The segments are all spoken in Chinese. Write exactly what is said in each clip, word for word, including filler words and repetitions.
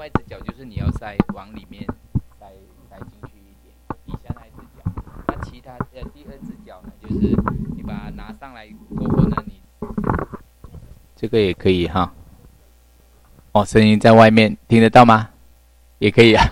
外一只脚就是你要塞往里面塞塞进去一点，底下那一只脚。那其他呃第二只脚呢，就是你把它拿上来过后呢，你这个也可以哈。哦，声音在外面听得到吗？也可以啊。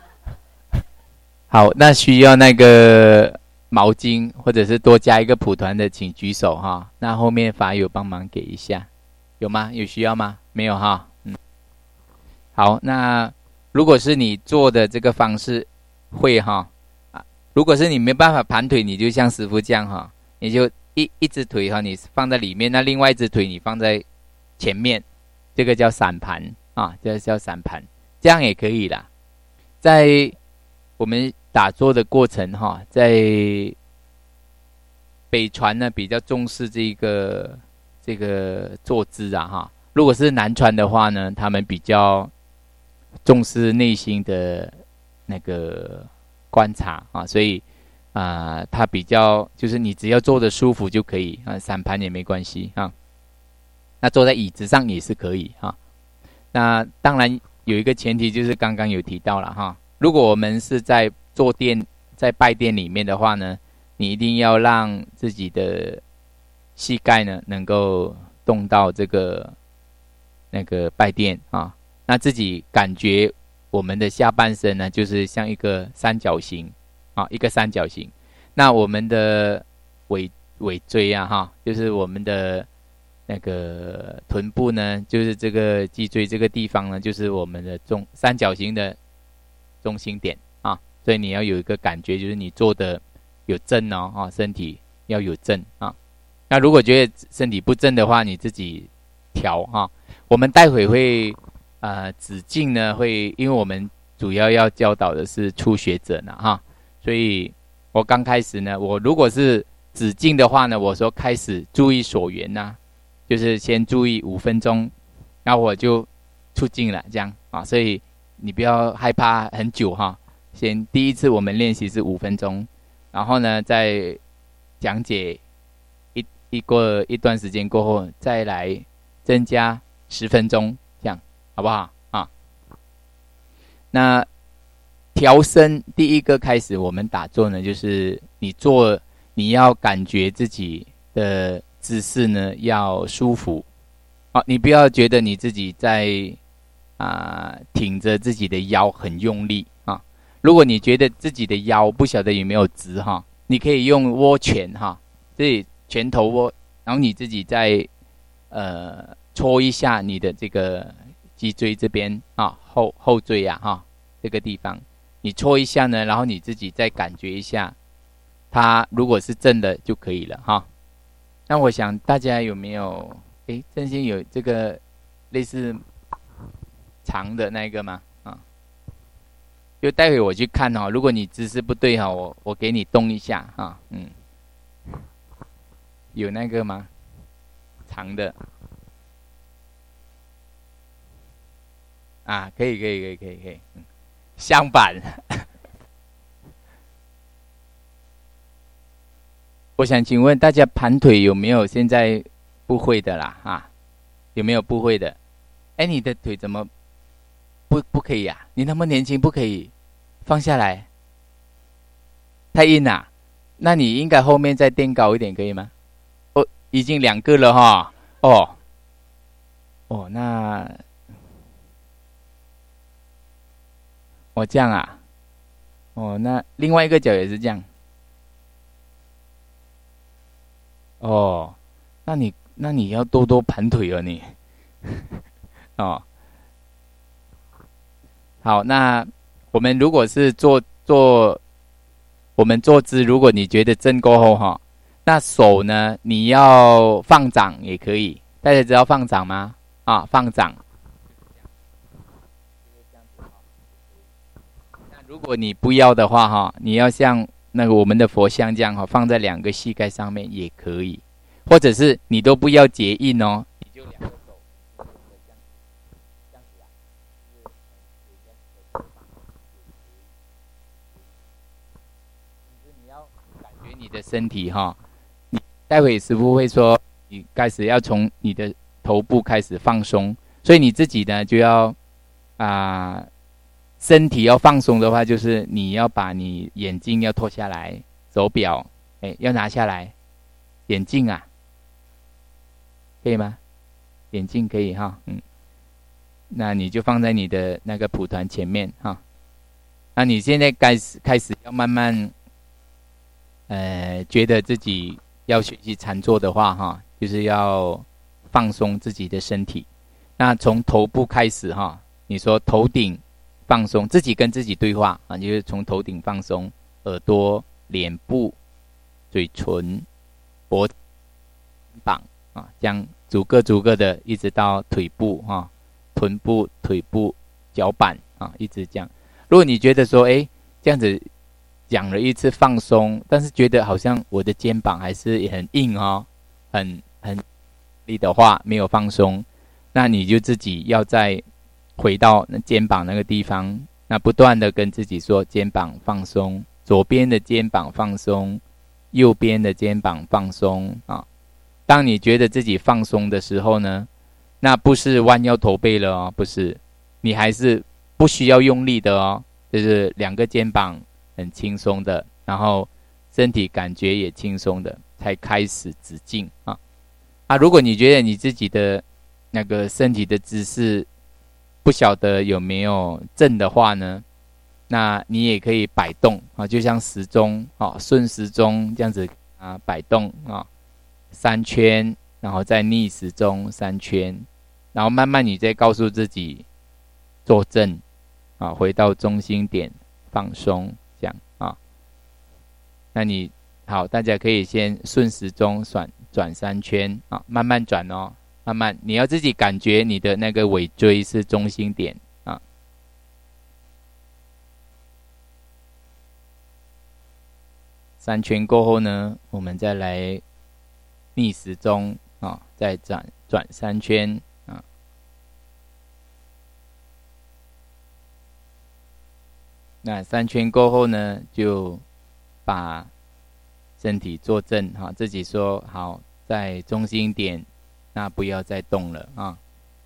好，那需要那个毛巾或者是多加一个蒲团的，请举手哈。那后面法友帮忙给一下，有吗？有需要吗？没有哈。嗯。好，那如果是你做的这个方式会哈啊，如果是你没办法盘腿，你就像师父这样哈，你就一一只腿哈，你放在里面，那另外一只腿你放在前面，这个叫散盘啊，这个叫散盘，这样也可以啦。在我们打坐的过程哈，在北传呢比较重视这个这个坐姿啊哈，如果是南传的话呢，他们比较重视内心的那个观察啊，所以啊、呃，他比较就是你只要坐得舒服就可以啊，散盘也没关系啊。那坐在椅子上也是可以啊。那当然有一个前提就是刚刚有提到了哈，如果我们是在坐殿在拜殿里面的话呢，你一定要让自己的膝盖呢能够动到这个那个拜殿啊。那自己感觉我们的下半身呢，就是像一个三角形啊，一个三角形。那我们的尾尾椎啊，哈，就是我们的那个臀部呢，就是这个脊椎这个地方呢，就是我们的中三角形的中心点啊。所以你要有一个感觉，就是你做的有正哦，啊，身体要有正啊。那如果觉得身体不正的话，你自己调哈。我们待会会。呃，止境呢会，因为我们主要要教导的是初学者呢，哈，所以我刚开始呢，我如果是止境的话呢，我说开始注意所缘呐，就是先注意五分钟，然后我就出境了，这样啊，所以你不要害怕很久哈，先第一次我们练习是五分钟，然后呢再讲解一一过一段时间过后，再来增加十分钟。好不好啊？那调身第一个开始，我们打坐呢，就是你做，你要感觉自己的姿势呢要舒服啊，你不要觉得你自己在啊、呃、挺着自己的腰很用力啊。如果你觉得自己的腰不晓得有没有直哈，你可以用握拳哈，这拳头握，然后你自己再呃搓一下你的这个。脊椎这边啊，后后椎啊，哈，这个地方你搓一下呢，然后你自己再感觉一下，它如果是正的就可以了哈。那我想大家有没有诶，正心有这个类似长的那个吗？啊，就待会我去看哈，如果你姿势不对哈，我我给你动一下哈，嗯，有那个吗？长的。啊，可以，可以，可以，可以，可以，嗯，相反，我想请问大家盘腿有没有现在不会的啦？啊，有没有不会的？哎，你的腿怎么不不可以啊？你那么年轻，不可以放下来，太硬啦。那你应该后面再垫高一点，可以吗？哦，已经两个了哈。哦，哦，那。哦，这样啊，哦，那另外一个脚也是这样，哦，那你那你要多多盘腿哦，你，哦，好，那我们如果是做做，我们坐姿，如果你觉得正过后哈，那手呢，你要放掌也可以，大家知道放掌吗？啊，放掌。如果你不要的话哈，你要像那个我们的佛像这样哈，放在两个膝盖上面也可以，或者是你都不要结印哦，你就两个手这样这样子啊，就是你要感觉你的身体哈，你待会师父会说你开始要从你的头部开始放松，所以你自己呢就要啊、呃，身体要放松的话，就是你要把你眼镜要脱下来，手表哎要拿下来，眼镜啊，可以吗？眼镜可以哈，嗯，那你就放在你的那个蒲团前面哈。那你现在开始开始要慢慢，呃，觉得自己要学习禅坐的话哈，就是要放松自己的身体。那从头部开始哈，你说头顶放松，自己跟自己对话啊，就是从头顶放松，耳朵、脸部、嘴唇、脖子、膀啊，这样逐个逐个的，一直到腿部啊、臀部、腿部、脚板啊，一直这样。如果你觉得说，哎，这样子讲了一次放松，但是觉得好像我的肩膀还是很硬哦，很很力的话没有放松，那你就自己要再回到那肩膀那个地方，那不断的跟自己说肩膀放松，左边的肩膀放松，右边的肩膀放松啊。当你觉得自己放松的时候呢，那不是弯腰驼背了哦，不是，你还是不需要用力的哦，就是两个肩膀很轻松的，然后身体感觉也轻松的，才开始止境啊。啊，如果你觉得你自己的那个身体的姿势不晓得有没有正的话呢，那你也可以摆动啊，就像时钟啊，顺时钟这样子啊摆动啊，三圈，然后再逆时钟三圈，然后慢慢你再告诉自己坐正啊，回到中心点放松，这样啊。那你好，大家可以先顺时钟转转三圈啊，慢慢转哦，慢慢你要自己感觉你的那个尾椎是中心点啊。三圈过后呢，我们再来逆时钟啊，再转转三圈啊。那三圈过后呢，就把身体坐正哈，自己说好，在中心点，那不要再动了啊。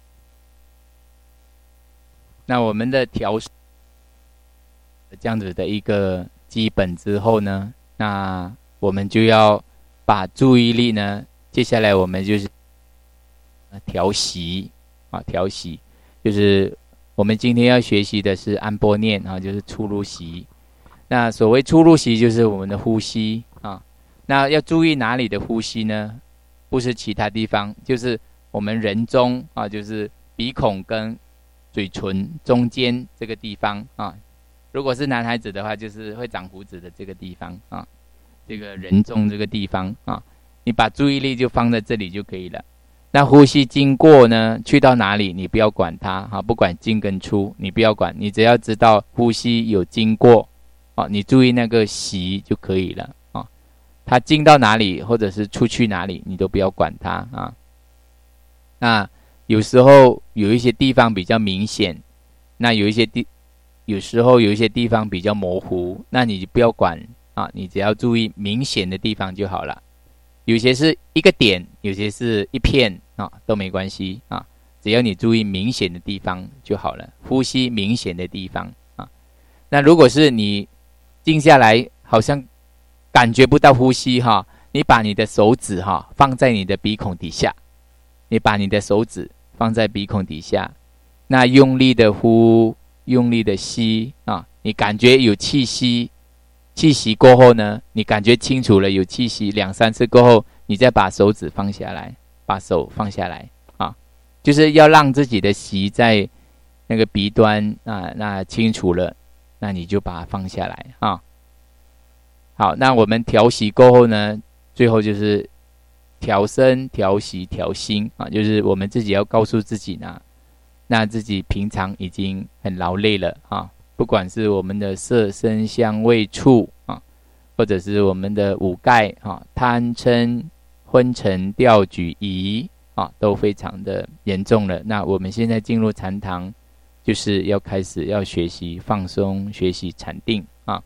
那我们的调这样子的一个基本之后呢，那我们就要把注意力呢，接下来我们就是调息啊，调息就是我们今天要学习的是安波念啊，就是出入息。那所谓出入息就是我们的呼吸啊。那要注意哪里的呼吸呢？不是其他地方，就是我们人中啊，就是鼻孔跟嘴唇中间这个地方啊。如果是男孩子的话，就是会长胡子的这个地方啊，这个人中这个地方啊，你把注意力就放在这里就可以了。那呼吸经过呢，去到哪里你不要管它啊，不管进跟出你不要管，你只要知道呼吸有经过啊，你注意那个息就可以了啊。它进到哪里或者是出去哪里，你都不要管它啊。那有时候有一些地方比较明显，那有一些地有时候有一些地方比较模糊，那你不要管啊，你只要注意明显的地方就好了。有些是一个点，有些是一片啊，都没关系啊，只要你注意明显的地方就好了。呼吸明显的地方啊，那如果是你静下来，好像感觉不到呼吸哈，你把你的手指哈放在你的鼻孔底下，你把你的手指放在鼻孔底下，那用力的呼，用力的吸啊，你感觉有气息。气息过后呢，你感觉清楚了有气息，两三次过后，你再把手指放下来，把手放下来啊，就是要让自己的息在那个鼻端啊，那清楚了，那你就把它放下来啊。好，那我们调息过后呢，最后就是调身、调息、调心啊，就是我们自己要告诉自己呢，那自己平常已经很劳累了啊。不管是我们的色声香味触啊，或者是我们的五盖啊，贪嗔昏沉掉举疑啊，都非常的严重了。那我们现在进入禅堂，就是要开始要学习放松，学习禅定啊。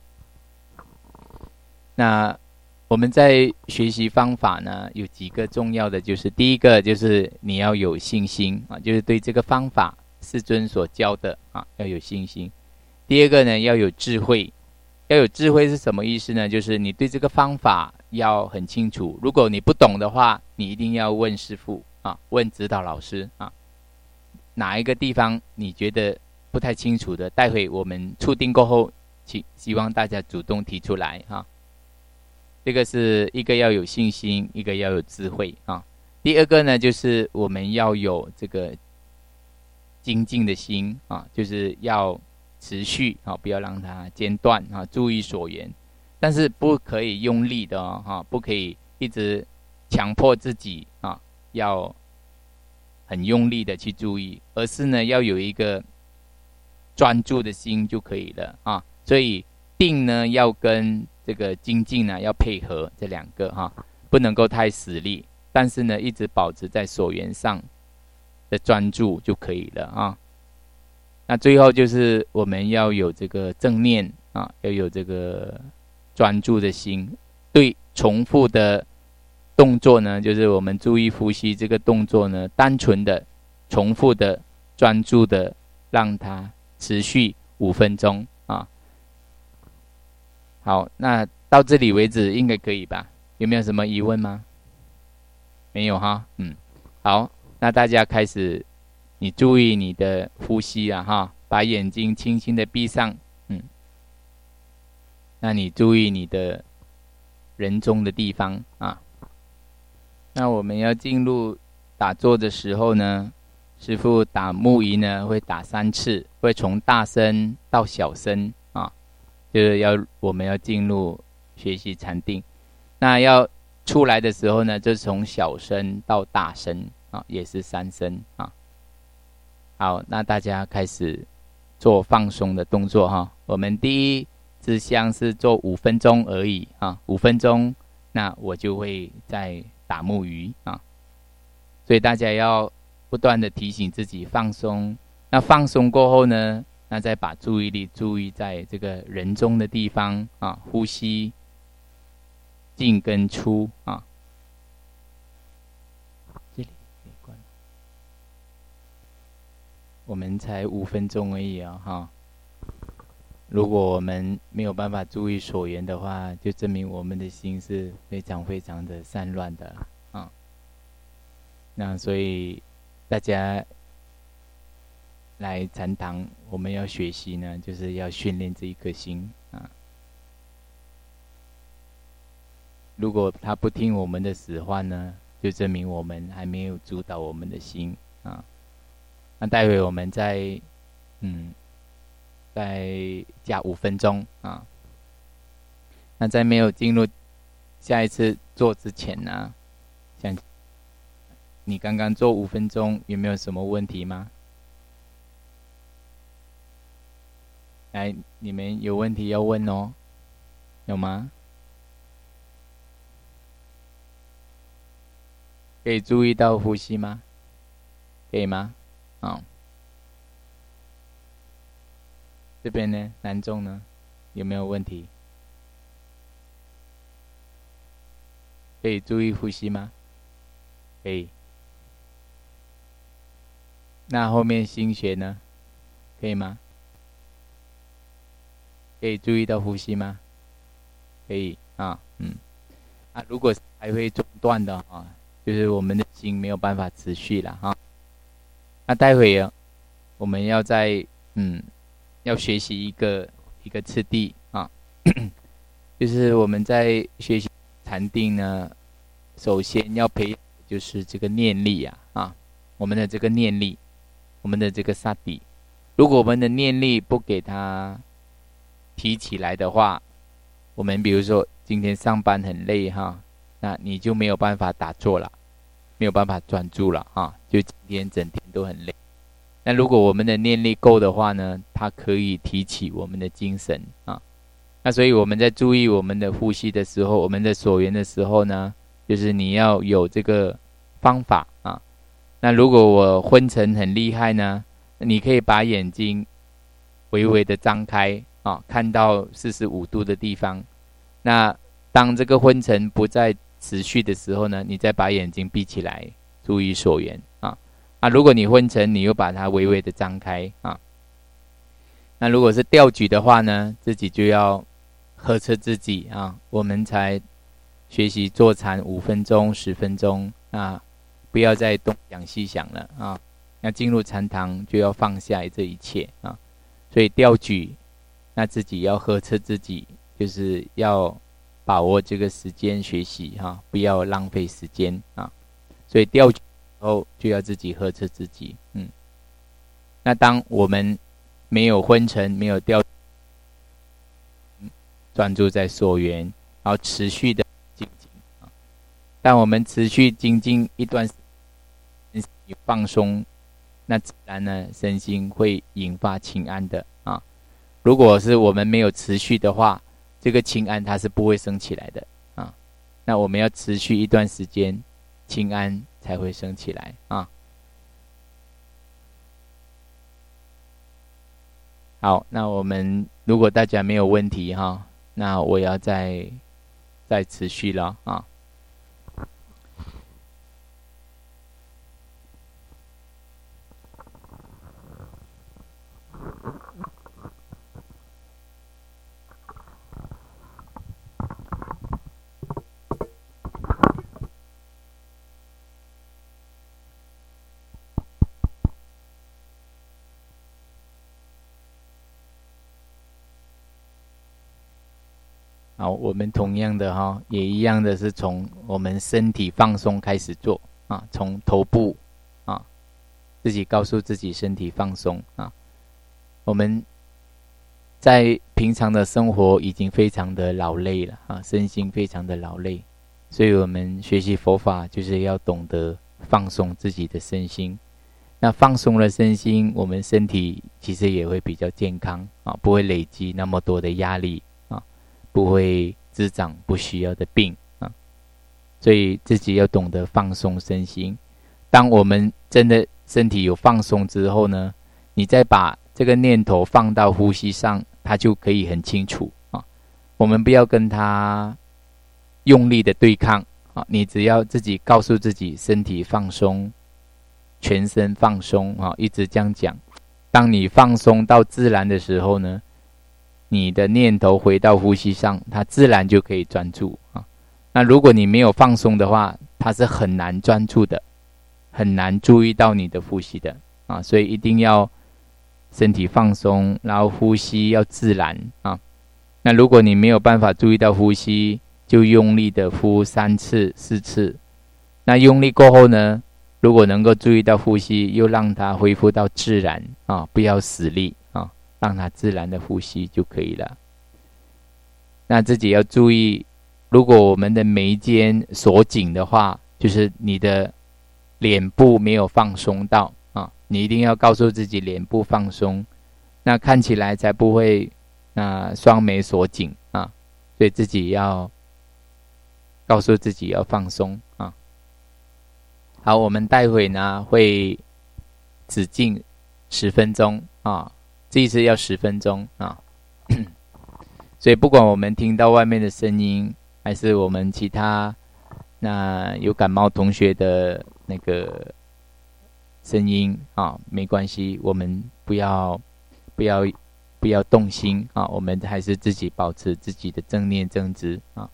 那我们在学习方法呢，有几个重要的，就是第一个就是你要有信心啊，就是对这个方法师尊所教的啊，要有信心。第二个呢，要有智慧。要有智慧是什么意思呢？就是你对这个方法要很清楚。如果你不懂的话，你一定要问师父啊，问指导老师啊。哪一个地方你觉得不太清楚的，待会我们触定过后，请希望大家主动提出来哈。这个是一个要有信心，一个要有智慧啊。第二个呢，就是我们要有这个精进的心啊，就是要持续啊，不要让它间断啊，注意所缘，但是不可以用力的哦，哈，不可以一直强迫自己啊，要很用力的去注意，而是呢要有一个专注的心就可以了啊。所以定呢要跟这个精进呢要配合这两个哈，不能够太死力，但是呢一直保持在所缘上的专注就可以了啊。那最后就是我们要有这个正念啊，要有这个专注的心，对重复的动作呢，就是我们注意呼吸这个动作呢，单纯的重复的专注的让它持续五分钟啊。好，那到这里为止应该可以吧？有没有什么疑问吗？没有哈，嗯，好，那大家开始。你注意你的呼吸啊，哈，把眼睛轻轻的闭上，嗯，那你注意你的人中的地方啊。那我们要进入打坐的时候呢，师父打木鱼呢会打三次，会从大声到小声啊，就是要我们要进入学习禅定。那要出来的时候呢，就是从小声到大声啊，也是三声啊。好，那大家开始做放松的动作哈。我们第一支香是做五分钟而已啊，五分钟，那我就会再打木鱼啊。所以大家要不断的提醒自己放松。那放松过后呢，那再把注意力注意在这个人中的地方啊，呼吸进跟出啊。我们才五分钟而已啊，哈！如果我们没有办法注意所缘的话，就证明我们的心是非常非常的散乱的啊。那所以大家来禅堂，我们要学习呢，就是要训练这一颗心啊。如果他不听我们的使唤呢，就证明我们还没有主导我们的心啊。那待会我们再，嗯，再加五分钟啊。那在没有进入下一次做之前呢，像你刚刚做五分钟，有没有什么问题吗？来，你们有问题要问哦，有吗？可以注意到呼吸吗？可以吗？哦，这边呢，男众呢，有没有问题？可以注意呼吸吗？可以。那后面心学呢？可以吗？可以注意到呼吸吗？可以啊，嗯。啊，如果还会中断的啊，就是我们的心没有办法持续了哈。那待会啊，我们要在嗯，要学习一个一个次第啊，就是我们在学习禅定呢，首先要培养就是这个念力啊啊，我们的这个念力，我们的这个萨底，如果我们的念力不给它提起来的话，我们比如说今天上班很累哈，那你就没有办法打坐了。没有办法专注了啊，就今天整天都很累。那如果我们的念力够的话呢，它可以提起我们的精神啊。那所以我们在注意我们的呼吸的时候，我们的所缘的时候呢，就是你要有这个方法啊。那如果我昏沉很厉害呢，你可以把眼睛微微的张开啊，看到四十五度的地方。那当这个昏沉不再持续的时候呢，你再把眼睛闭起来，注意所缘啊。 啊。如果你昏沉，你又把它微微的张开啊。那如果是吊举的话呢，自己就要呵斥自己啊。我们才学习坐禅五分钟、十分钟啊，不要再东想西想了啊。那进入禅堂就要放下这一切啊。所以吊举，那自己要呵斥自己，就是要把握这个时间学习哈、啊，不要浪费时间啊。所以吊举后就要自己呵斥自己，嗯。那当我们没有昏沉，没有吊，专注在所缘，然后持续的精进啊。当我们持续精进一段时间放松，那自然呢，身心会引发清安的啊。如果是我们没有持续的话，这个清安它是不会升起来的啊。那我们要持续一段时间，清安才会升起来啊。好，那我们如果大家没有问题哈，那我要再再持续了啊。好，我们同样的哈，也一样的是从我们身体放松开始做啊，从头部啊，自己告诉自己身体放松啊。我们在平常的生活已经非常的劳累了啊，身心非常的劳累，所以我们学习佛法就是要懂得放松自己的身心。那放松了身心，我们身体其实也会比较健康啊，不会累积那么多的压力。不会滋长不需要的病啊，所以自己要懂得放松身心。当我们真的身体有放松之后呢，你再把这个念头放到呼吸上，它就可以很清楚啊。我们不要跟它用力的对抗啊，你只要自己告诉自己身体放松，全身放松啊，一直这样讲。当你放松到自然的时候呢，你的念头回到呼吸上，它自然就可以专注啊。那如果你没有放松的话，它是很难专注的，很难注意到你的呼吸的啊。所以一定要身体放松，然后呼吸要自然啊。那如果你没有办法注意到呼吸，就用力的呼三次、四次。那用力过后呢，如果能够注意到呼吸，又让它恢复到自然啊，不要死力啊。让它自然的呼吸就可以了。那自己要注意，如果我们的眉间锁紧的话，就是你的脸部没有放松到啊，你一定要告诉自己脸部放松，那看起来才不会啊双眉锁紧啊。所以自己要告诉自己要放松啊。好，我们待会呢会止静十分钟啊。这一次要十分钟啊，所以不管我们听到外面的声音，还是我们其他那有感冒同学的那个声音啊，没关系，我们不要不要不要动心啊，我们还是自己保持自己的正念正知啊。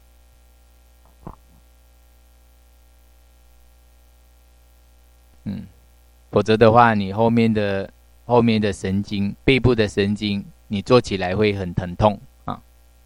嗯，否则的话，你后面的。后面的神经，背部的神经，你做起来会很疼痛啊。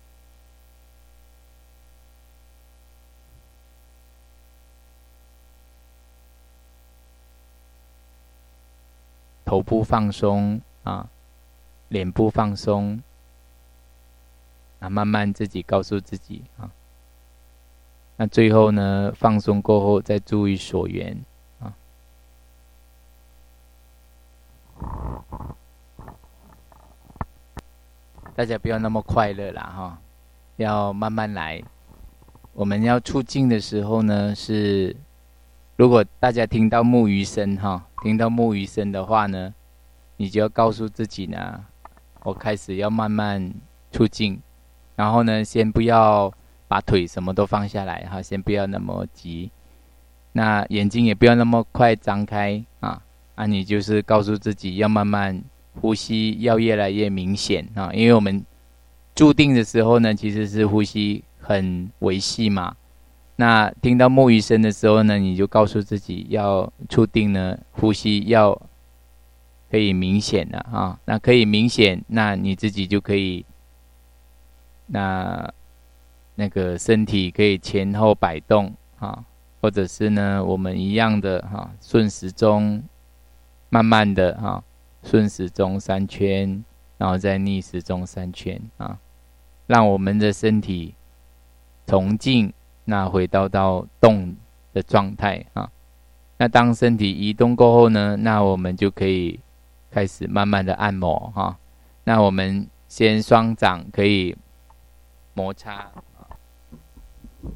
头部放松啊，脸部放松啊，慢慢自己告诉自己啊。那最后呢，放松过后再注意所缘。大家不要那么快乐啦哈，要慢慢来。我们要出境的时候呢，是如果大家听到木鱼声哈，听到木鱼声的话呢，你就要告诉自己呢，我开始要慢慢出境，然后呢，先不要把腿什么都放下来哈，先不要那么急，那眼睛也不要那么快张开啊， 啊，你就是告诉自己要慢慢呼吸，要越来越明显啊，因为我们注定的时候呢，其实是呼吸很微细嘛。那听到木鱼声的时候呢，你就告诉自己要触定呢，呼吸要可以明显了啊。那可以明显，那你自己就可以，那那个身体可以前后摆动啊，或者是呢，我们一样的哈，顺时钟，慢慢的哈，顺时钟三圈，然后再逆时钟三圈啊，让我们的身体从静。那回到到动的状态啊，那当身体移动过后呢，那我们就可以开始慢慢的按摩哈。那我们先双掌可以摩擦